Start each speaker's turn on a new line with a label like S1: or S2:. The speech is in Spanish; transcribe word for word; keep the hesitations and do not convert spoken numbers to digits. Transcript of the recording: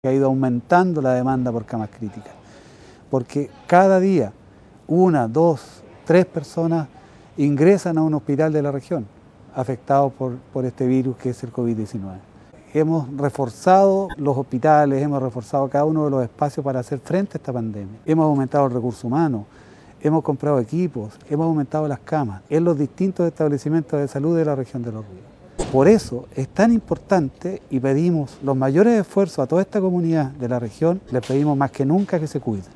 S1: que ha ido aumentando la demanda por camas críticas, porque cada día una, dos, tres personas ingresan a un hospital de la región afectados por, por este virus que es el COVID diecinueve. Hemos reforzado los hospitales, hemos reforzado cada uno de los espacios para hacer frente a esta pandemia. Hemos aumentado el recurso humano, hemos comprado equipos, hemos aumentado las camas en los distintos establecimientos de salud de la región de Los Ríos. Por eso es tan importante y pedimos los mayores esfuerzos a toda esta comunidad de la región, les pedimos más que nunca que se cuiden.